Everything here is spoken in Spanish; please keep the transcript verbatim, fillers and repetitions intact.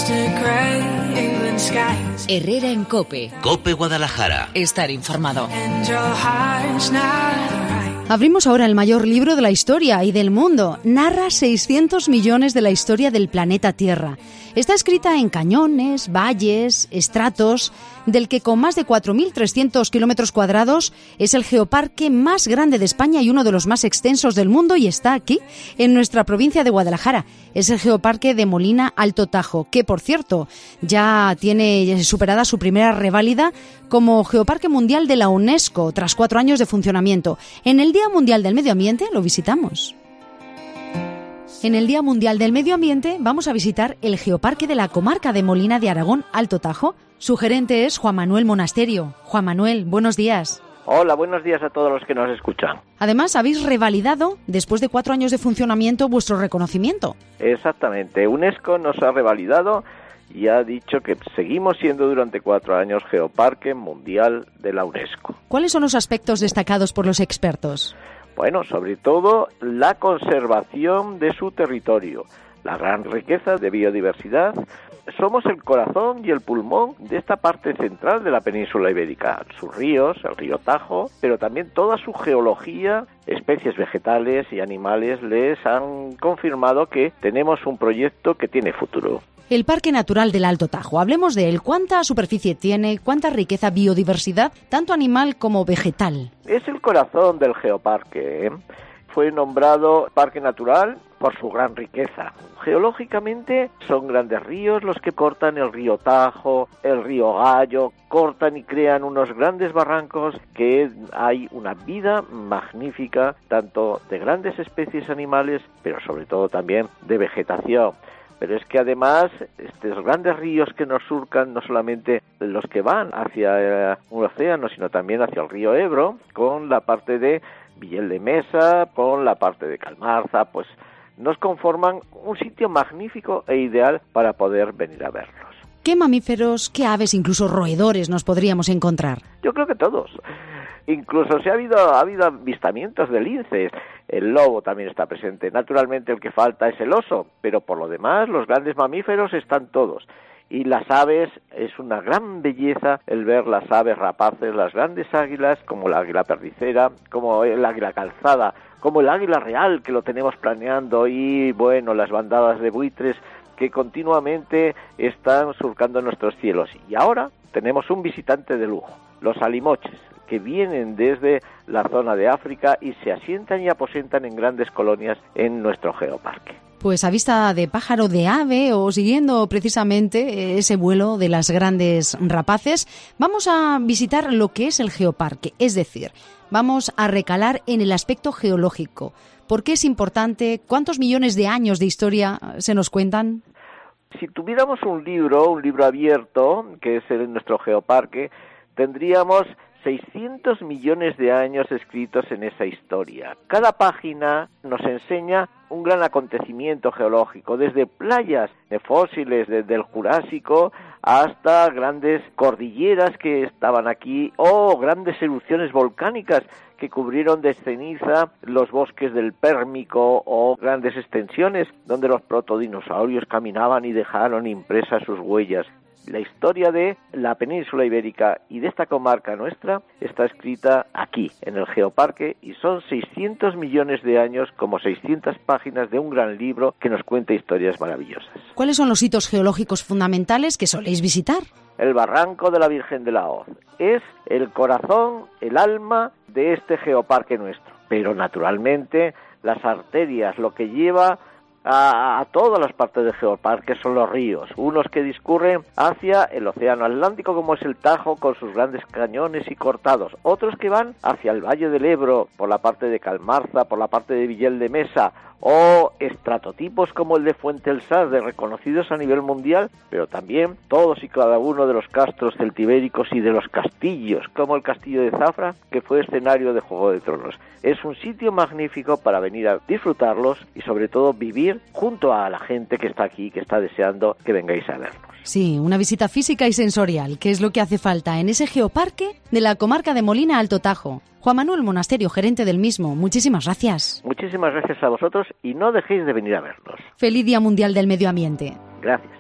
Herrera en COPE. COPE Guadalajara. Estar informado. Abrimos ahora el mayor libro de la historia y del mundo. Narra seiscientos millones de la historia del planeta Tierra. Está escrita en cañones, valles, estratos, del que con más de cuatro mil trescientos kilómetros cuadrados es el geoparque más grande de España y uno de los más extensos del mundo, y está aquí, en nuestra provincia de Guadalajara. Es el geoparque de Molina Alto Tajo, que, por cierto, ya tiene superada su primera reválida como Geoparque Mundial de la UNESCO, tras cuatro años de funcionamiento. En el Día Mundial del Medio Ambiente lo visitamos. En el Día Mundial del Medio Ambiente vamos a visitar el Geoparque de la comarca de Molina de Aragón, Alto Tajo. Su gerente es Juan Manuel Monasterio. Juan Manuel, buenos días. Hola, buenos días a todos los que nos escuchan. Además, habéis revalidado, después de cuatro años de funcionamiento, vuestro reconocimiento. Exactamente. UNESCO nos ha revalidado y ha dicho que seguimos siendo durante cuatro años Geoparque Mundial de la UNESCO. ¿Cuáles son los aspectos destacados por los expertos? Bueno, sobre todo la conservación de su territorio, la gran riqueza de biodiversidad. Somos el corazón y el pulmón de esta parte central de la península ibérica. Sus ríos, el río Tajo, pero también toda su geología, especies vegetales y animales les han confirmado que tenemos un proyecto que tiene futuro. El Parque Natural del Alto Tajo. Hablemos de él. ¿Cuánta superficie tiene? ¿Cuánta riqueza, biodiversidad, tanto animal como vegetal? Es el corazón del geoparque, ¿eh? Fue nombrado Parque Natural por su gran riqueza. Geológicamente son grandes ríos los que cortan el río Tajo, el río Gallo, cortan y crean unos grandes barrancos que hay una vida magnífica, tanto de grandes especies animales, pero sobre todo también de vegetación. Pero es que además estos grandes ríos que nos surcan, no solamente los que van hacia un océano, sino también hacia el río Ebro, con la parte de Villel de Mesa, con la parte de Calmarza, pues nos conforman un sitio magnífico e ideal para poder venir a verlos. ¿Qué mamíferos, qué aves, incluso roedores nos podríamos encontrar? Yo creo que todos. Incluso si ha habido, ha habido avistamientos de linces. El lobo también está presente. Naturalmente el que falta es el oso, pero por lo demás los grandes mamíferos están todos. Y las aves, es una gran belleza el ver las aves rapaces, las grandes águilas, como la águila perdicera, como el águila calzada, como el águila real, que lo tenemos planeando, y bueno, las bandadas de buitres que continuamente están surcando nuestros cielos. Y ahora tenemos un visitante de lujo, los alimoches, que vienen desde la zona de África y se asientan y aposentan en grandes colonias en nuestro geoparque. Pues a vista de pájaro, de ave, o siguiendo precisamente ese vuelo de las grandes rapaces, vamos a visitar lo que es el geoparque, es decir, vamos a recalar en el aspecto geológico. ¿Por qué es importante? ¿Cuántos millones de años de historia se nos cuentan? Si tuviéramos un libro, un libro abierto, que es el nuestro geoparque, tendríamos seiscientos millones de años escritos en esa historia. Cada página nos enseña un gran acontecimiento geológico, desde playas de fósiles desde el Jurásico hasta grandes cordilleras que estaban aquí, o grandes erupciones volcánicas que cubrieron de ceniza los bosques del Pérmico, o grandes extensiones donde los protodinosaurios caminaban y dejaron impresas sus huellas. La historia de la península ibérica y de esta comarca nuestra está escrita aquí, en el geoparque, y son seiscientos millones de años, como seiscientas páginas de un gran libro que nos cuenta historias maravillosas. ¿Cuáles son los hitos geológicos fundamentales que soléis visitar? El barranco de la Virgen de la Hoz es el corazón, el alma de este geoparque nuestro, pero naturalmente las arterias, lo que lleva A, a todas las partes del geoparque son los ríos, unos que discurren hacia el océano Atlántico, como es el Tajo con sus grandes cañones y cortados, otros que van hacia el Valle del Ebro por la parte de Calmarza, por la parte de Villel de Mesa, o estratotipos como el de Fuente el Saz, de reconocidos a nivel mundial, pero también todos y cada uno de los castros celtibéricos y de los castillos, como el castillo de Zafra, que fue escenario de Juego de Tronos. Es un sitio magnífico para venir a disfrutarlos y sobre todo vivir junto a la gente que está aquí, que está deseando que vengáis a vernos. Sí, una visita física y sensorial, que es lo que hace falta en ese geoparque de la comarca de Molina Alto Tajo. Juan Manuel Monasterio, gerente del mismo, muchísimas gracias. Muchísimas gracias a vosotros y no dejéis de venir a vernos. Feliz Día Mundial del Medio Ambiente. Gracias.